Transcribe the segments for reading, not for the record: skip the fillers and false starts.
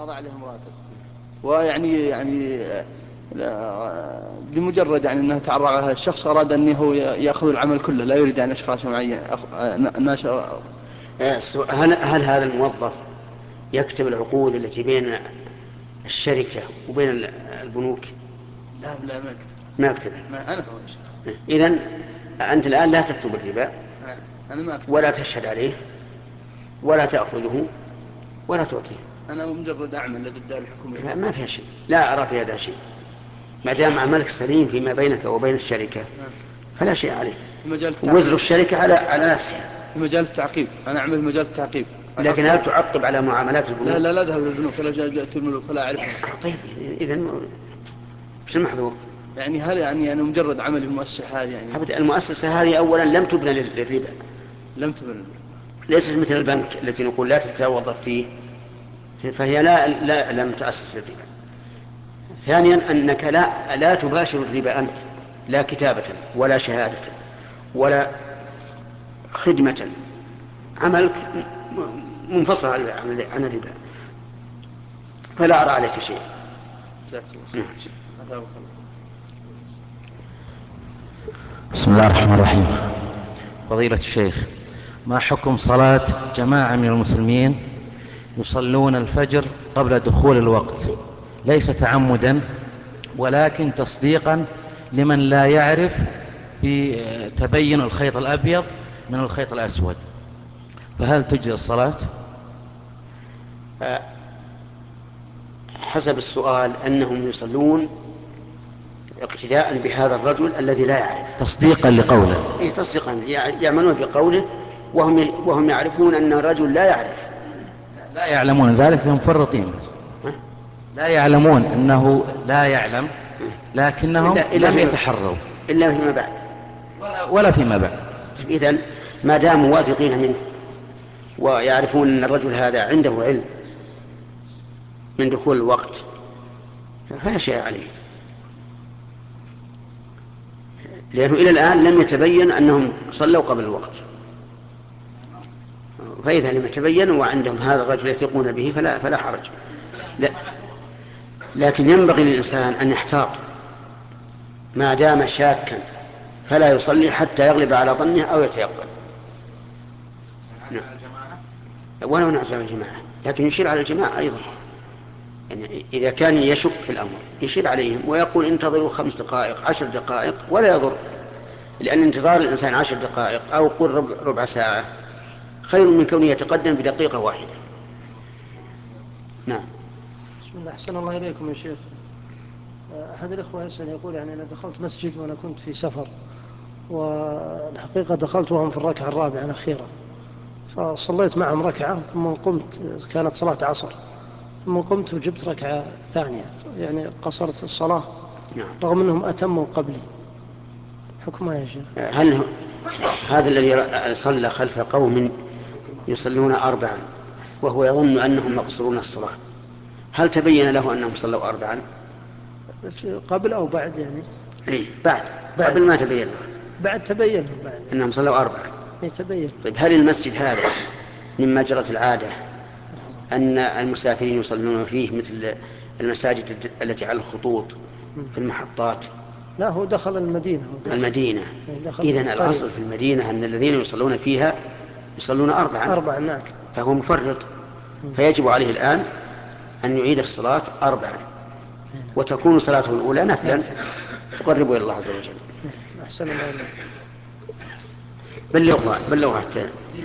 أضع عليهم راتب، ويعني بمجرد يعني أنه تعرض على الشخص أراد أنه يأخذ العمل كله، لا يريد أن أشخاص معين ناس. هل هذا الموظف يكتب العقود التي بين الشركة وبين البنوك؟ لا ما أكتب. ما يكتب. أنا هو. إذن أنت الآن لا تكتب الربا أنا ما أكتب، ولا تشهد عليه ولا تأخذه ولا تعطيه. أنا مجرد أعمل لدى الدار الحكومية. ما فيها شيء، لا أرى في هذا شيء، ما دام عملك سليم فيما بينك وبين الشركة فلا شيء عليه. وزر الشركة على نفسها. في مجال التعقيب، أنا أعمل في مجال التعقيب. لكن هل تعقب على معاملات البنوك؟ لا أذهب للبنوك ولا جاءت الملوك ولا أعرفها. طيب إذن وش المحظور؟ يعني هل يعني أنا مجرد عمل المؤسسة هذه يعني المؤسسة هذه أولا لم تبنى للربا، لم تبنى، ليست مثل البنك التي نقول لا تتوظف فيه، فهي لم تؤسس للربا. ثانيا أنك لا تباشر الربا أنت، لا كتابة ولا شهادة ولا خدمة، عملك منفصل عن الربا، فلا أرى عليك شيء. بسم الله الرحمن الرحيم. فضيلة الشيخ، ما حكم صلاة جماعة من المسلمين يصلون الفجر قبل دخول الوقت، ليس تعمدا ولكن تصديقا لمن لا يعرف بتبين الخيط الأبيض من الخيط الأسود، فهل تجزئ الصلاة؟ حسب السؤال أنهم يصلون اقتداء بهذا الرجل الذي لا يعرف، تصديقا لقوله. تصديقا، يعملون بقوله وهم يعرفون أن الرجل لا يعرف. لا يعلمون ذلك، هم مفرطين. لا يعلمون أنه لا يعلم، لكنهم لم يتحروا إلا فيما بعد ولا فيما بعد. إذن ما داموا واثقين منه ويعرفون أن الرجل هذا عنده علم من دخول الوقت فلا شيء عليه، لأنه إلى الآن لم يتبين أنهم صلوا قبل الوقت، فإذا لم يتبين وعندهم هذا الرجل يثقون به فلا حرج. لا، لكن ينبغي للإنسان أن يحتاط ما دام شاكا، فلا يصلي حتى يغلب على ظنه أو يتيقن. ولو نعزل عن الجماعة، لكن يشير على الجماعة أيضا، يعني إذا كان يشك في الأمر يشير عليهم ويقول انتظروا 5 دقائق 10 دقائق ولا يضر، لأن انتظار الإنسان 10 دقائق أو قل ربع ساعة خير من كونه يتقدم بدقيقة واحدة. نعم. بسم الله، أحسن الله إليكم يا شيخ. أحد الإخوة يسأل يقول يعني أنا دخلت مسجد وأنا كنت في سفر، والحقيقة دخلت وهم في الركعة الرابعة الأخيرة، فصليت معهم ركعة ثم قمت، كانت صلاة عصر، ثم قمت وجبت ركعة ثانية، يعني قصرت الصلاة رغم أنهم أتموا قبلي، حكمها يا شيخ؟ هل هذا الذي صلى خلف قوم يصلون 4 وهو يظن أنهم مقصرون الصلاة، هل تبين له أنهم صلوا 4 قبل أو بعد يعني؟ بعد. قبل ما تبين له، بعد تبين له بعد أنهم صلوا 4. تبين. طيب هل المسجد هذا مما جرت العادة أن المسافرين يصلون فيه مثل المساجد التي على الخطوط في المحطات؟ لا، هو دخل المدينة. المدينة. إذن الأصل في المدينة أن الذين يصلون فيها يصلون 4. نعم. فهو مفرط، فيجب عليه الآن أن يعيد الصلاة 4 وتكون صلاته الأولى نفلا تقرب إلى الله عز وجل. أحسن الله إليك. بلغها حتى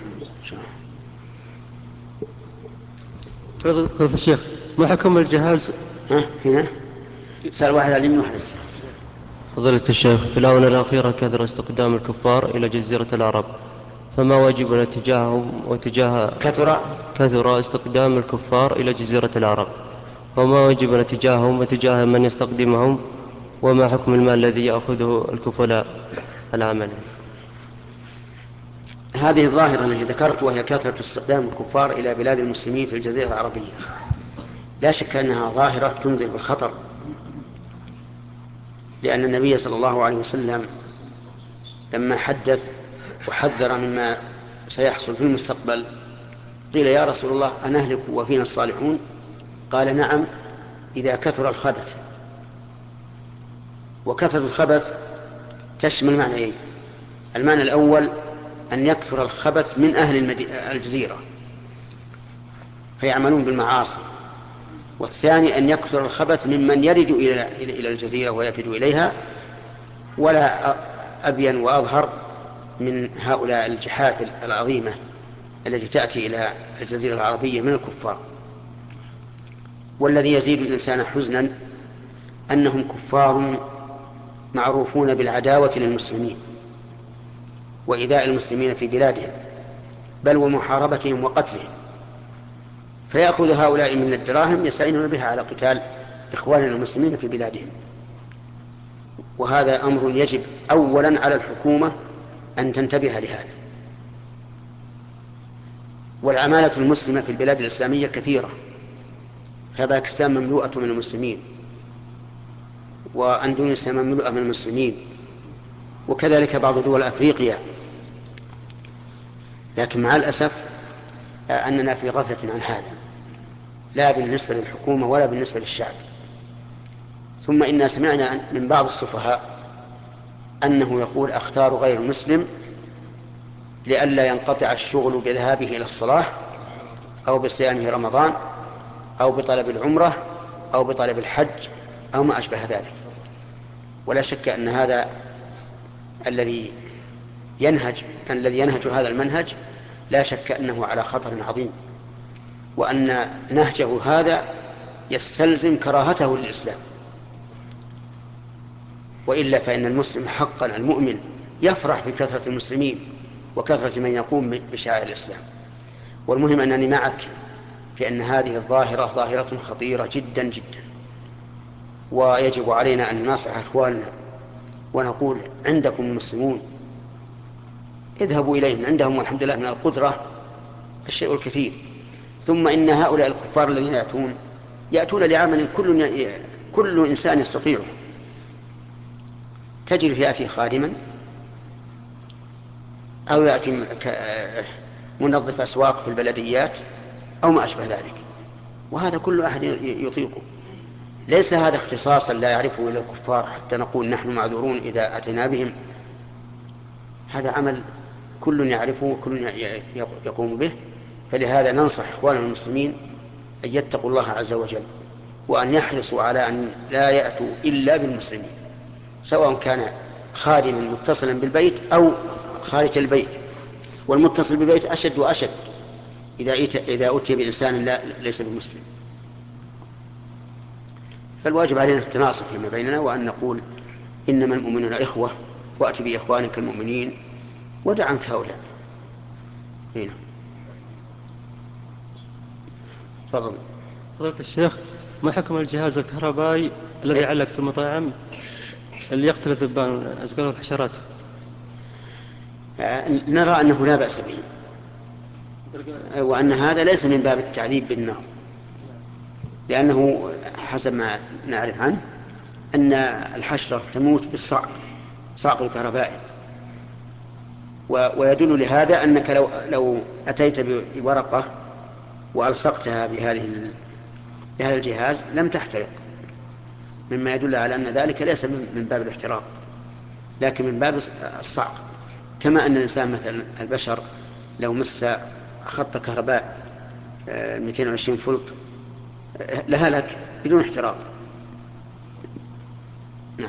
فضيلة الشيخ، ما حكم الجهاز؟ هنا سأل واحد على اليمين واحد الساعة. فضيلة الشيخ، في الآونة الأخيرة كثر استقدام الكفار إلى جزيرة العرب، فما واجبنا تجاههم كثر استقدام الكفار إلى جزيرة العرب، وما واجبنا تجاههم وتجاه من يستقدمهم، وما حكم المال الذي يأخذه الكفلاء العمل؟ هذه الظاهرة التي ذكرت وهي كثرة استقدام الكفار إلى بلاد المسلمين في الجزيرة العربية، لا شك أنها ظاهرة تنذر بالخطر، لأن النبي صلى الله عليه وسلم لما حدث وحذر مما سيحصل في المستقبل قيل يا رسول الله أنهلك وفينا الصالحون؟ قال نعم إذا كثر الخبث. وكثرة الخبث تشمل معنيين: المعنى الأول أن يكثر الخبث من أهل الجزيرة فيعملون بالمعاصي، والثاني أن يكثر الخبث ممن يرد إلى الجزيرة ويفد إليها، ولا أبين وأظهر من هؤلاء الجحافل العظيمة التي تأتي إلى الجزيرة العربية من الكفار. والذي يزيد الإنسان حزنا أنهم كفار معروفون بالعداوة للمسلمين وإيذاء المسلمين في بلادهم، بل ومحاربتهم وقتلهم، فيأخذ هؤلاء من الدراهم يستعينون بها على قتال إخواننا المسلمين في بلادهم. وهذا أمر يجب أولا على الحكومة أن تنتبه لهذا. والعمالة المسلمة في البلاد الإسلامية كثيرة، فباكستان مملوءة من المسلمين، وأندونيسيا مملوءة من المسلمين، وكذلك بعض دول أفريقيا. لكن مع الأسف أننا في غفلة عن هذا، لا بالنسبة للحكومة ولا بالنسبة للشعب. ثم إنا سمعنا من بعض السفهاء أنه يقول: أختار غير المسلم لئلا ينقطع الشغل بذهابه إلى الصلاة أو بصيامه رمضان أو بطلب العمرة أو بطلب الحج أو ما أشبه ذلك. ولا شك أن هذا الذي ينهج هذا المنهج لا شك أنه على خطر عظيم، وأن نهجه هذا يستلزم كراهته للإسلام. وإلا فإن المسلم حقا المؤمن يفرح بكثرة المسلمين وكثرة من يقوم بشعائر الإسلام. والمهم أنني معك في أن هذه الظاهرة ظاهرة خطيرة جدا جدا، ويجب علينا أن نناصح إخواننا ونقول: عندكم المسلمون اذهبوا إليهم، عندهم والحمد لله من القدرة الشيء الكثير. ثم إن هؤلاء الكفار الذين يأتون لعمل كل إنسان يستطيعه. تجد يأتي خادما أو يأتي منظف أسواق في البلديات أو ما أشبه ذلك، وهذا كل أحد يطيقه. ليس هذا اختصاصا لا يعرفه إلا الكفار حتى نقول نحن معذورون إذا أتينا بهم. هذا عمل كل يعرفه وكل يقوم به. فلهذا ننصح إخواننا المسلمين أن يتقوا الله عز وجل، وأن يحرصوا على أن لا يأتوا إلا بالمسلمين، سواء كان خادما متصلا بالبيت أو خارج البيت. والمتصل بالبيت أشد وأشد إذا أتي بإنسان ليس بمسلم. فالواجب علينا التناصح فيما بيننا، وأن نقول: إنما المؤمنون إخوة، وأت بإخوانك المؤمنين ودع عنك هؤلاء. هنا تفضل. فضيلة الشيخ، ما حكم الجهاز الكهربائي الذي يعلق في المطاعم اللي يقتل الذبان أشغال الحشرات؟ نرى أنه لا بأس به، وأن هذا ليس من باب التعذيب بالنار، لأنه حسب ما نعرف عنه أن الحشرة تموت بالصعق الكهربائي. ويدل لهذا أنك لو أتيت بورقة وألصقتها بهذا الجهاز لم تحترق، مما يدل على أن ذلك ليس من باب الاحتراق لكن من باب الصعق. كما أن الإنسان مثلا البشر لو مس خط كهرباء 220 فولت لهلك بدون احتراق. نعم.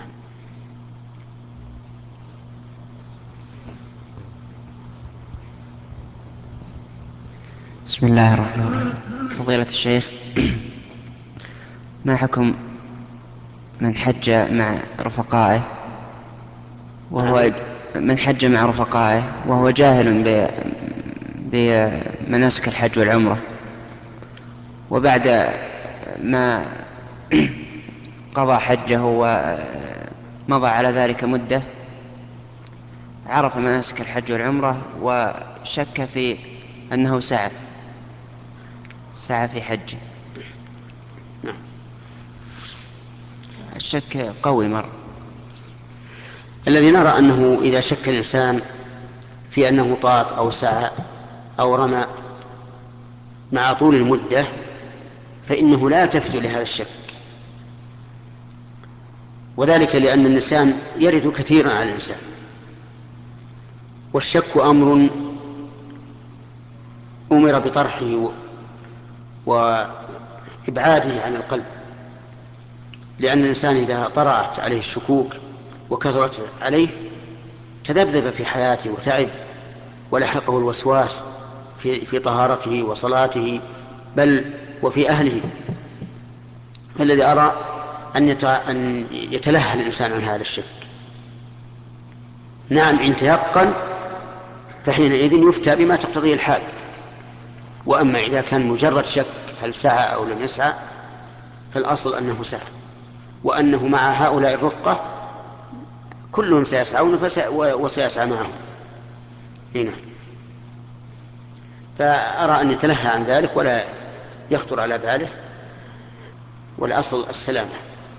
بسم الله الرحمن الرحيم. فضيلة الشيخ، ما حكم من حج مع رفقائه وهو جاهل بمناسك الحج والعمرة، وبعد ما قضى حجه ومضى على ذلك مدة عرف مناسك الحج والعمرة وشك في أنه سعى في حجه؟ الشك قوي مرة. الذي نرى أنه إذا شك الإنسان في أنه طاف أو سعى أو رمى مع طول المدة فإنه لا يلتفت لهذا الشك، وذلك لأن الإنسان يرد كثيرا على الإنسان، والشك أمر أمر بطرحه وإبعاده عن القلب، لأن الإنسان إذا طرأت عليه الشكوك وكثرت عليه تذبذب في حياته وتعب، ولحقه الوسواس في طهارته وصلاته بل وفي أهله. فالذي أرى أن يتلهى الإنسان عن هذا الشك. نعم إن تيقن فحينئذ يفتى بما تقتضيه الحال، وأما إذا كان مجرد شك هل سعى أو لم يسعى فالأصل أنه سعى، وأنه مع هؤلاء الرفقة كلهم سيسعون وسيسعى معهم هنا. فأرى أن يتلهى عن ذلك ولا يخطر على باله، والأصل السلامة.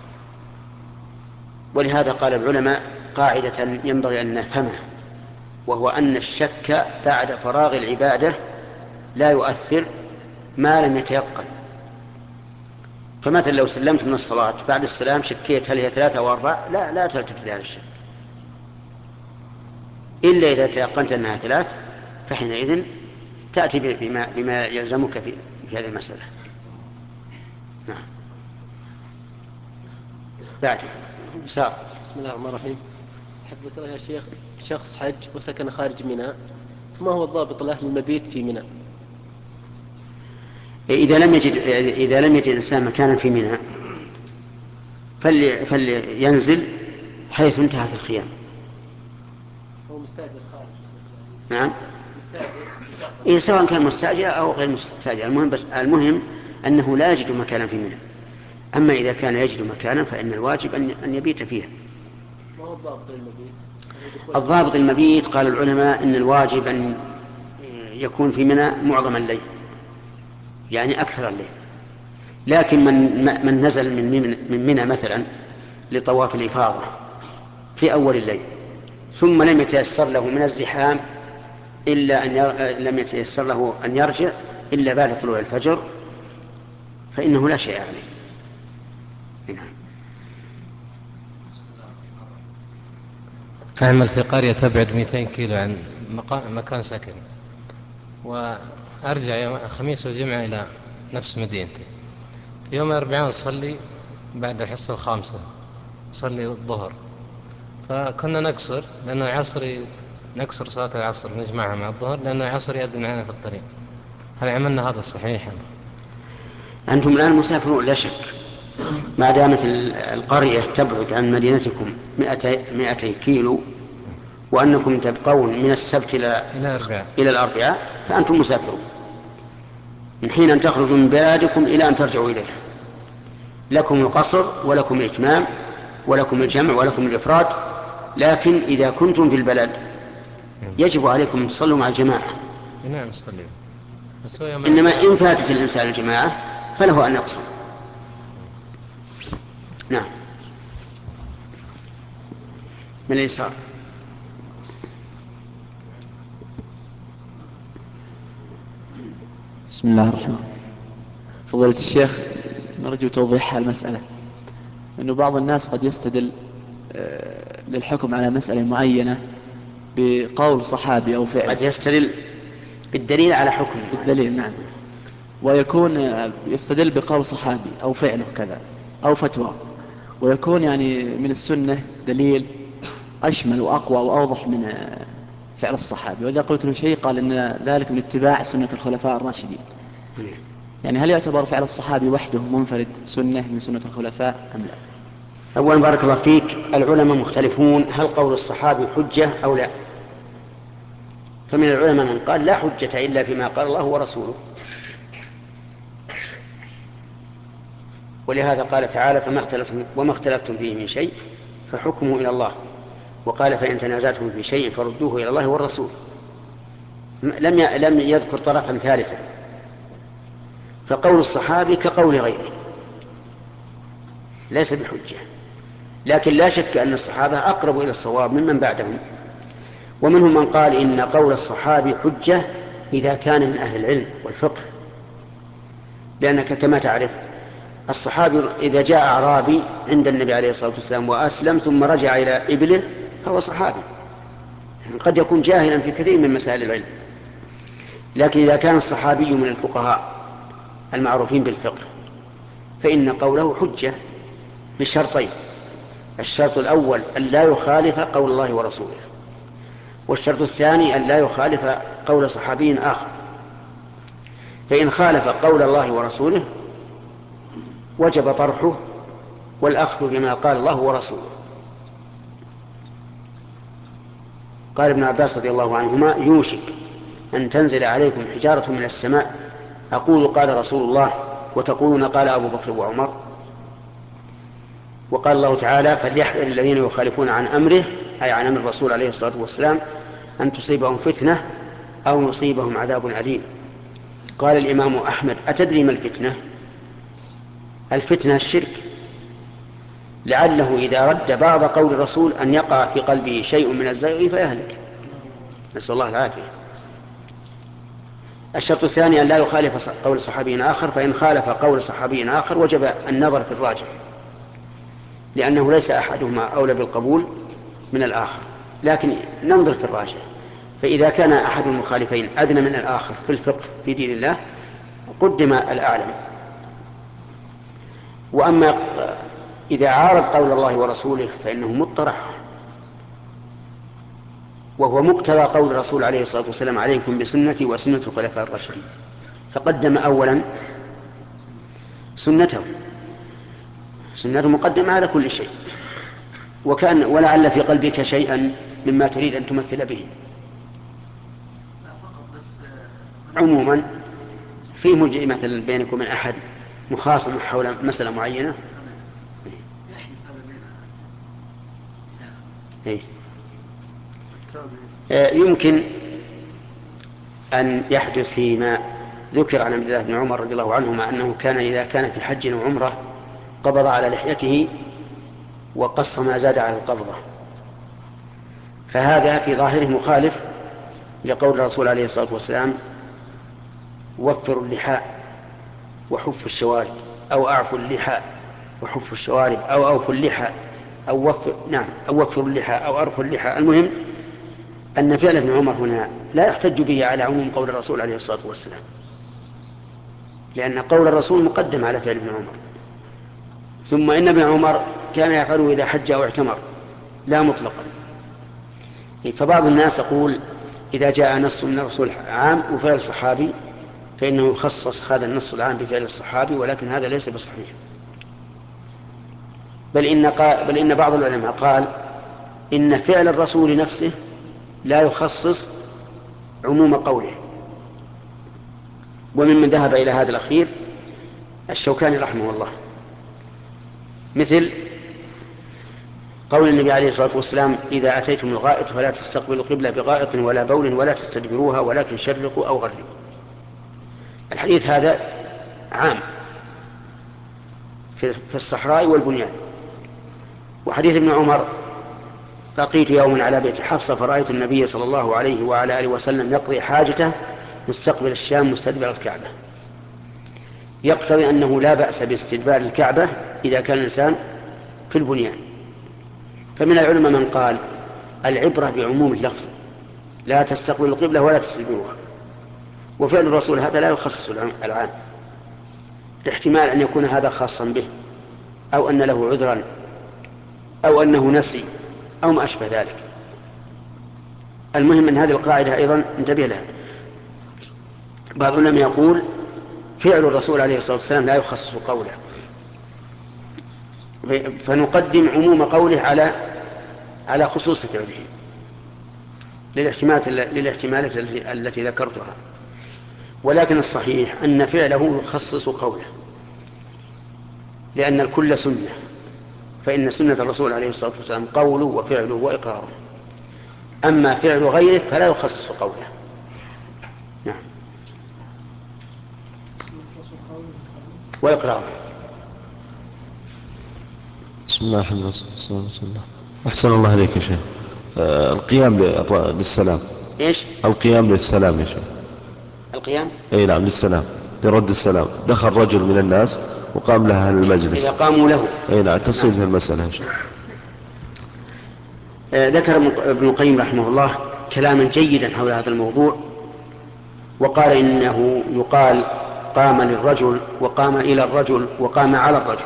ولهذا قال العلماء قاعدة ينبغي أن نفهمها، وهو أن الشك بعد فراغ العبادة لا يؤثر ما لم يتيقن. فمثلا لو سلمت من الصلاة بعد السلام شكيت هل هي 3 أو 4، لا تلتفت لهذا الشك، إلا إذا تيقنت أنها 3، فحينئذ تأتي بما يلزمك في هذه المسألة. نعم. بعد بسم الله الرحمن الرحيم. حفظك الله يا شيخ، شخص حج وسكن خارج منى، فما هو الضابط له للمبيت في منى؟ إذا لم يجد الإنسان مكانا في منى فلينزل حيث انتهت الخيام. هو مستأجر خارج. نعم. مستأجر سواء كان مستأجر أو غير مستأجر، المهم أنه لا يجد مكانا في منى. أما إذا كان يجد مكانا فإن الواجب أن يبيت فيها. ما هو الضابط للمبيت؟ الضابط المبيت قال العلماء إن الواجب أن يكون في منى معظم الليل، يعني أكثر الليل. لكن من نزل من منى مثلا لطواف الإفاضة في أول الليل ثم لم يتيسر له من الزحام لم يتيسر له أن يرجع إلا بعد طلوع الفجر فإنه لا شيء عليه. نعم. أعمل في قرية تبعد 200 كيلو عن مكان سكن، وأرجع يوم الخميس والجمعة إلى نفس مدينتي. في يوم الأربعاء نصلي بعد الحصة 5 نصلي الظهر، فكنا نقصر لأن العصر نقصر صلاة العصر نجمعها مع الظهر لأن العصر يأذن معنا في الطريق. هل عملنا هذا صحيحا؟ أنتم الآن مسافرون لا شك، ما دامت القرية تبعد عن مدينتكم 200 كيلو وأنكم تبقون من السبت إلى الأربعاء فأنتم مسافرون من حين أن تخرجوا من بلادكم إلى أن ترجعوا إليها. لكم القصر ولكم الإتمام ولكم الجمع ولكم الإفراد. لكن إذا كنتم في البلد يجب عليكم أن تصلوا مع الجماعة. نعم صلي. إنما إن فاتت الإنسان الجماعة فله أن يقصر. نعم. من اليسار. بسم الله الرحمن الرحيم. فضيلة الشيخ، نرجو توضيح المسألة، أنه بعض الناس قد يستدل للحكم على مسألة معينة بقول صحابي أو فعل. قد يستدل بالدليل على حكم بالدليل، نعم. ويكون يستدل بقول صحابي أو فعله كذا أو فتوى، ويكون يعني من السنة دليل أشمل وأقوى وأوضح من فعل الصحابي. وإذا قلت له شيء قال إن ذلك من اتباع سنة الخلفاء الراشدين. يعني هل يعتبر فعل الصحابي وحده منفرد سنة من سنة الخلفاء أم لا؟ أولا بارك الله فيك، العلماء مختلفون هل قول الصحابي حجة أو لا. فمن العلماء من قال لا حجة إلا فيما قال الله ورسوله، ولهذا قال تعالى وما اختلفتم فيه من شيء فحكمه إلى الله، وقال فإن تنازعتم في شيء فردوه إلى الله والرسول. لم يذكر طرفا ثالثا. فقول الصحابي كقول غيره ليس بحجة، لكن لا شك أن الصحابة أقرب إلى الصواب ممن بعدهم. ومنهم من قال إن قول الصحابي حجة إذا كان من أهل العلم والفقه، لأنك كما تعرف الصحابي إذا جاء أعرابي عند النبي عليه الصلاة والسلام وأسلم ثم رجع إلى إبله فهو صحابي، قد يكون جاهلا في كثير من مسائل العلم. لكن إذا كان الصحابي من الفقهاء المعروفين بالفقه فإن قوله حجة بشرطين: الشرط الأول أن لا يخالف قول الله ورسوله، والشرط الثاني أن لا يخالف قول صحابي آخر. فإن خالف قول الله ورسوله وجب طرحه والأخذ بما قال الله ورسوله. قال ابن عباس رضي الله عنهما: يوشك أن تنزل عليكم حجارة من السماء أقول قال رسول الله وتقولون قال أبو بكر وعمر. وقال الله تعالى: فليحذر الذين يخالفون عن أمره، أي عن أمر الرسول عليه الصلاة والسلام، أن تصيبهم فتنة أو يصيبهم عذاب أليم. قال الإمام أحمد: أتدري ما الفتنة؟ الفتنة الشرك، لعله إذا رد بعض قول الرسول أن يقع في قلبه شيء من الزيغ فيهلك، نسأل الله العافية. الشرط الثاني أن لا يخالف قول صحابي آخر، فإن خالف قول صحابي آخر وجب النظر في الراجح، لأنه ليس أحدهما أولى بالقبول من الآخر، لكن ننظر في الراجح. فإذا كان أحد المخالفين أدنى من الآخر في الفقه في دين الله قدم الأعلم. وأما إذا عارض قول الله ورسوله فإنه مطرح، وهو مقتضى قول الرسول عليه الصلاة والسلام: عليكم بسنتي وسنة الخلفاء الراشدين، فقدم أولا سنته مقدمة على كل شيء. وكان ولعل في قلبك شيئا مما تريد أن تمثل به. عموما في مثلا بينك وبين أحد مخاصم حول مسألة معينة يمكن أن يحدث فيما ذكر عن عبد الله بن عمر رضي الله عنهما أنه كان إذا كان في حج أو عمرة قبض على لحيته وقص ما زاد على القبضة، فهذا في ظاهره مخالف لقول الرسول عليه الصلاة والسلام: وفروا اللحاء وحفوا الشوارب، أو أعفوا اللحاء وحفوا الشوارب، أو أوفوا اللحاء، أو وفروا اللحاء أو أرفوا اللحاء. المهم أن فعل ابن عمر هنا لا يحتج به على عموم قول الرسول عليه الصلاة والسلام، لأن قول الرسول مقدم على فعل ابن عمر. ثم إن ابن عمر كان يفعله إذا حج أو اعتمر لا مطلقا. فبعض الناس يقول إذا جاء نص من الرسول عام وفعل صحابي فإنه يخصص هذا النص العام بفعل الصحابي، ولكن هذا ليس بصحيح. بل إن بعض العلماء قال إن فعل الرسول نفسه لا يخصص عموم قوله. وممن ذهب إلى هذا الأخير الشوكاني رحمه الله، مثل قول النبي عليه الصلاة والسلام: إذا أتيتم الغائط فلا تستقبلوا القبلة بغائط ولا بول ولا تستدبروها ولكن شرقوا أو غربوا. الحديث هذا عام في الصحراء والبنيان. وحديث ابن عمر: لقيت يوما على بيت حفصة فرأيت النبي صلى الله عليه وعلى آله وسلم يقضي حاجته مستقبل الشام مستدبر الكعبة، يقتضي أنه لا بأس باستدبار الكعبة إذا كان الإنسان في البنيان. فمن العلماء من قال العبرة بعموم اللفظ، لا تستقبل القبلة ولا تستدبروها. وفعل الرسول هذا لا يخصص العام، الاحتمال أن يكون هذا خاصا به، أو أن له عذرا، أو أنه نسي، أو ما أشبه ذلك. المهم أن هذه القاعدة أيضا انتبه لها. بعض العلماء يقول فعل الرسول عليه الصلاة والسلام لا يخصص قوله، فنقدم عموم قوله على خصوص فعله للاحتمالات التي ذكرتها. ولكن الصحيح أن فعله يخصص قوله، لأن الكل سنة، فإن سنة الرسول عليه الصلاة والسلام قوله وفعله وإقراره. أما فعل غيره فلا يخصص قوله. نعم، وإقراره. بسم الله الرحمن الرحيم. أحسن الله عليك يا شيخ. القيام للسلام. إيش؟ القيام للسلام يا شيخ. القيام؟ أي نعم، للسلام. لرد السلام، دخل رجل من الناس وقام له أهل المجلس إذا قاموا له. أي نعم، تفصيل في المسألة. ذكر ابن القيم رحمه الله كلاما جيدا حول هذا الموضوع، وقال إنه يقال قام للرجل وقام إلى الرجل وقام على الرجل.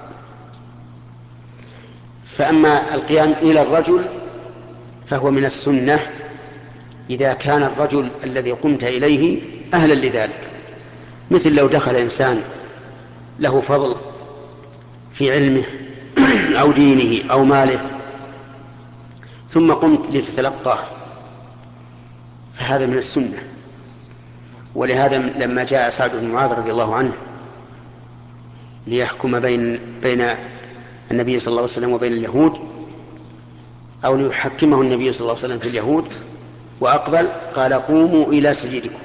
فأما القيام إلى الرجل فهو من السنة إذا كان الرجل الذي قمت إليه أهلا لذلك، مثل لو دخل إنسان له فضل في علمه أو دينه أو ماله ثم قمت لتتلقاه، فهذا من السنة. ولهذا لما جاء سعد بن معاذ رضي الله عنه ليحكم بين النبي صلى الله عليه وسلم وبين اليهود، أو ليحكمه النبي صلى الله عليه وسلم في اليهود وأقبل، قال قوموا إلى سجدكم،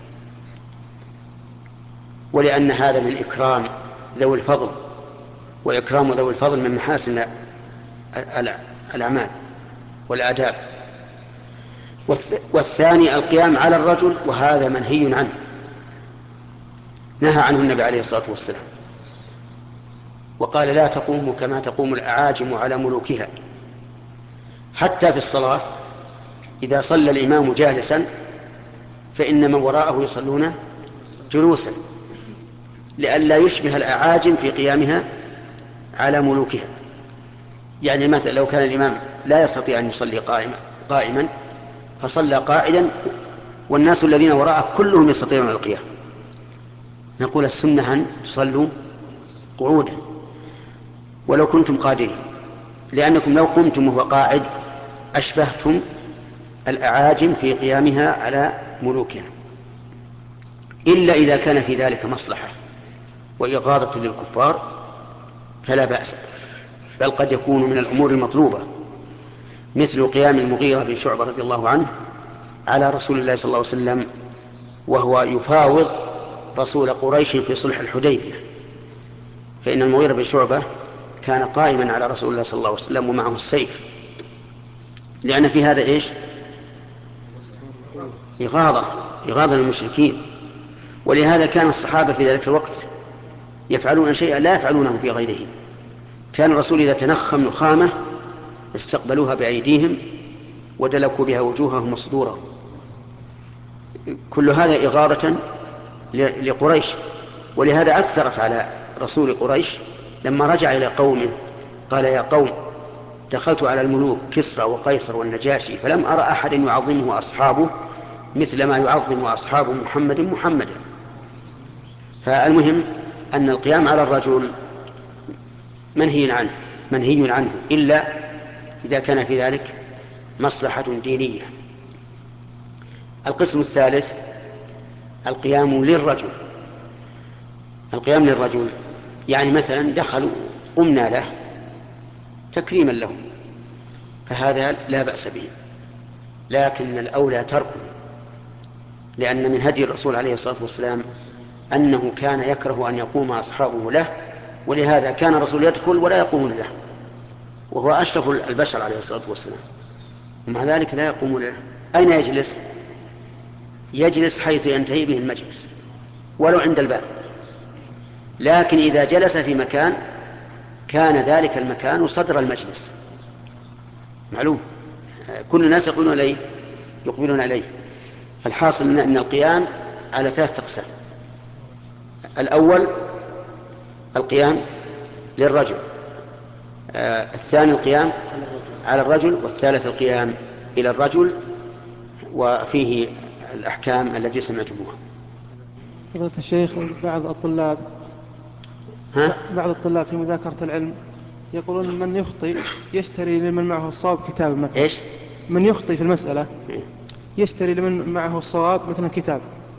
ولأن هذا من إكرام ذوي الفضل، وإكرام ذوي الفضل من محاسن الأعمال والآداب. والثاني القيام على الرجل، وهذا منهي عنه، نهى عنه النبي عليه الصلاة والسلام، وقال لا تقوموا كما تقوم الأعاجم على ملوكها. حتى في الصلاة إذا صلى الإمام جالسا فإن من وراءه يصلون جلوسا، لئلا يشبه الأعاجم في قيامها على ملوكها. يعني مثلا لو كان الإمام لا يستطيع أن يصلي قائما فصلى قاعدا والناس الذين وراءه كلهم يستطيعون القيام، نقول السنة أن تصلوا قعودا ولو كنتم قادرين، لأنكم لو قمتم وهو قاعد أشبهتم الأعاجم في قيامها على ملوكها، إلا إذا كان في ذلك مصلحة وإغاظة للكفار فلا بأس، بل قد يكون من الأمور المطلوبة، مثل قيام المغيرة بن شعبة رضي الله عنه على رسول الله صلى الله عليه وسلم وهو يفاوض رسول قريش في صلح الحديبية، فإن المغيرة بن شعبة كان قائما على رسول الله صلى الله عليه وسلم ومعه السيف، لأن في هذا إيش؟ إغاظة للمشركين. ولهذا كان الصحابة في ذلك الوقت يفعلون شيئا لا يفعلونه في غيره. كان الرسول إذا تنخم نخامة استقبلوها بأيديهم ودلكوا بها وجوههم وصدورهم، كل هذا إغاظة لقريش. ولهذا أثرت على رسول قريش لما رجع إلى قومه قال يا قوم دخلت على الملوك كسرى وقيصر والنجاشي فلم أرى أحد يعظمه أصحابه مثل ما يعظم أصحاب محمدا. فالمهم أن القيام على الرجل منهي عنه إلا إذا كان في ذلك مصلحة دينية. القسم الثالث القيام للرجل، يعني مثلا دخلوا قمنا له تكريما له، فهذا لا بأس به، لكن الأولى تركه، لأن من هدي الرسول عليه الصلاة والسلام أنه كان يكره أن يقوم أصحابه له، ولهذا كان الرسول يدخل ولا يقومون له، وهو أشرف البشر عليه الصلاة والسلام، ومع ذلك لا يقومون له. أين يجلس؟ يجلس حيث ينتهي به المجلس ولو عند الباب، لكن إذا جلس في مكان كان ذلك المكان صدر المجلس، معلوم كل الناس يقبلون إليه. فالحاصل أن القيام على 3 أقسام: الأول القيام للرجل، الثاني القيام على الرجل، والثالث القيام إلى الرجل، وفيه الأحكام التي سمعتموها. فضيلة الشيخ بعض الطلاب في مذاكرة العلم يقولون من يخطئ يشتري لمن معه الصواب كتاب مثلا. إيش؟ من يخطئ في المسألة يشتري لمن معه الصواب مثلا كتاب.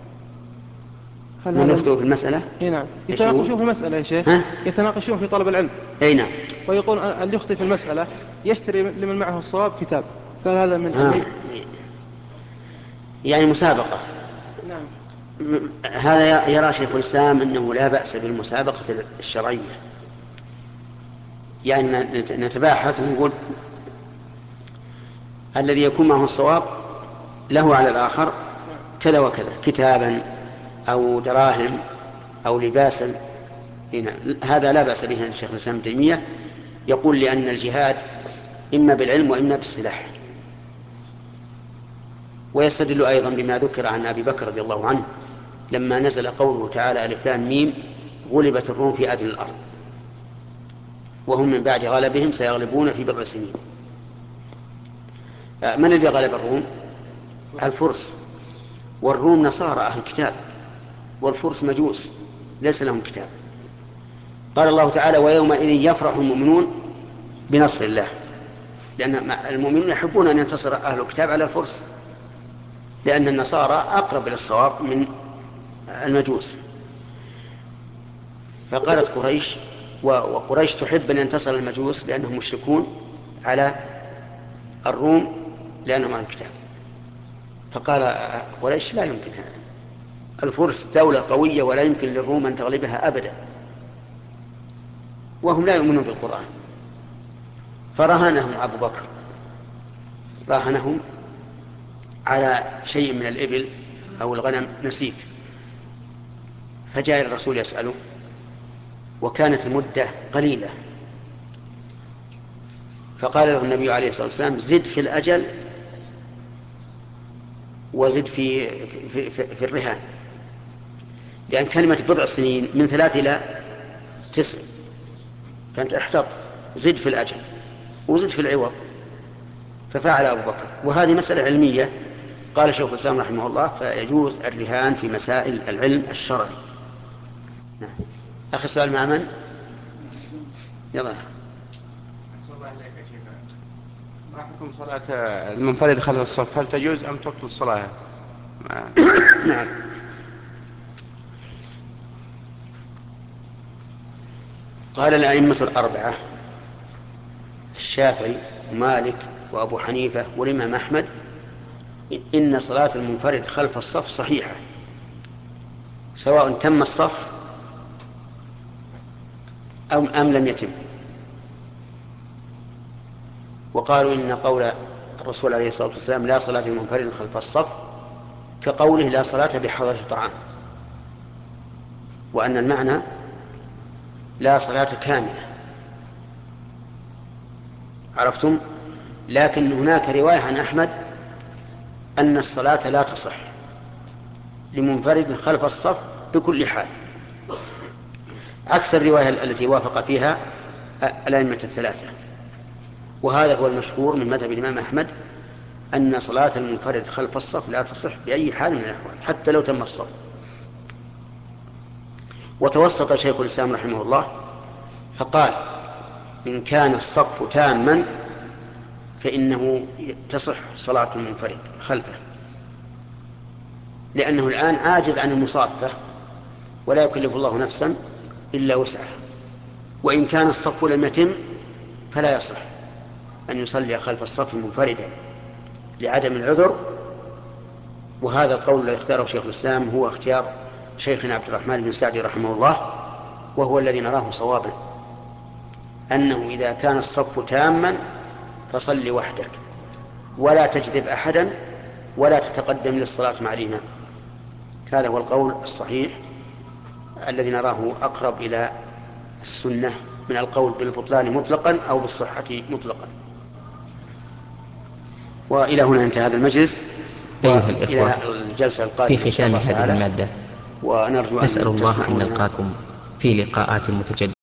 من يخطئ في المسألة؟ اي نعم، يتناقشون في المسألة يا شيخ. يتناقشون في طلب العلم. اي نعم. ويقول اللي يخطئ في المسألة يشتري لمن معه الصواب كتاب. فهذا من يعني مسابقة. نعم. هذا يرى شيخ الإسلام أنه لا بأس بالمسابقة الشرعية، يعني نتباحث ونقول الذي يكون معه الصواب له على الآخر كذا وكذا، كتابا أو دراهم أو لباسا هنا هذا لا بأس به. الشيخ الإسلام ابن تيمية يقول لأن الجهاد إما بالعلم وإما بالسلاح. ويستدل أيضا بما ذكر عن أبي بكر رضي الله عنه لما نزل قوله تعالى ألف لام ميم غلبت الروم في أدنى الأرض وهم من بعد غلبهم سيغلبون في بضع سنين. من الذي غلب الروم؟ الفرس، والروم نصارى أهل الكتاب، والفرس مجوس ليس لهم كتاب. قال الله تعالى ويومئذ يفرح المؤمنون بنصر الله، لأن المؤمنون يحبون أن ينتصر أهل الكتاب على الفرس، لأن النصارى أقرب إلى الصواب من المجوس. فقالت قريش، وقريش تحب أن ينتصر المجوس لأنهم مشركون على الروم لأنهم أهل الكتاب. فقال قريش لا يمكن هذا، الفرس دولة قوية ولا يمكن للروم أن تغلبها أبدا، وهم لا يؤمنون بالقرآن. فرهنهم أبو بكر، راهنهم على شيء من الإبل أو الغنم نسيت، فجاء الرسول يسأله وكانت المدة قليلة، فقال له النبي عليه الصلاة والسلام زد في الأجل وزد في الرهان، لأن كلمة بضع سنين من 3 إلى 9، فأنت احتط زد في الأجل وزد في العوض. ففعل أبو بكر، وهذه مسألة علمية قال شيخ الإسلام رحمه الله فيجوز الرهان في مسائل العلم الشرعي. أخي السؤال مع من؟ يلا. ما حكم صلاة المنفرد خلف الصف، هل تجوز أم تبطل الصلاة؟ نعم. قال الأئمة الأربعة الشافعي ومالك وأبو حنيفة والإمام أحمد إن صلاة المنفرد خلف الصف صحيحة سواء تم الصف أم لم يتم. وقالوا إن قول الرسول عليه الصلاة والسلام لا صلاة المنفرد خلف الصف كقوله لا صلاة بحضرة طعام، وأن المعنى لا صلاة كاملة. عرفتم؟ لكن هناك رواية عن أحمد أن الصلاة لا تصح لمنفرد خلف الصف بكل حال، عكس الرواية التي وافق فيها الأئمة الثلاثة. وهذا هو المشهور من مذهب الإمام أحمد أن صلاة المنفرد خلف الصف لا تصح بأي حال من الأحوال حتى لو تم الصف. وتوسط شيخ الإسلام رحمه الله فقال إن كان الصف تاما فإنه تصح صلاة المنفرد خلفه، لأنه الآن عاجز عن المصافة ولا يكلف الله نفسا إلا وسعها. وإن كان الصف لم يتم فلا يصح أن يصلي خلف الصف منفردا لعدم العذر. وهذا القول الذي اختاره شيخ الإسلام هو اختيار شيخنا عبد الرحمن بن سعدي رحمه الله، وهو الذي نراه صوابا، أنه إذا كان الصف تاما فصل وحدك ولا تجذب أحدا ولا تتقدم للصلاة مع الإمام. هذا هو القول الصحيح الذي نراه أقرب إلى السنة من القول بالبطلان مطلقا أو بالصحة مطلقا. وإلى هنا انتهى هذا المجلس، وإلى الجلسة القادمة في ختام هذه المادة ونرجو أن نسأل الله أن تسمحوا لنا. نلقاكم في لقاءات متجددة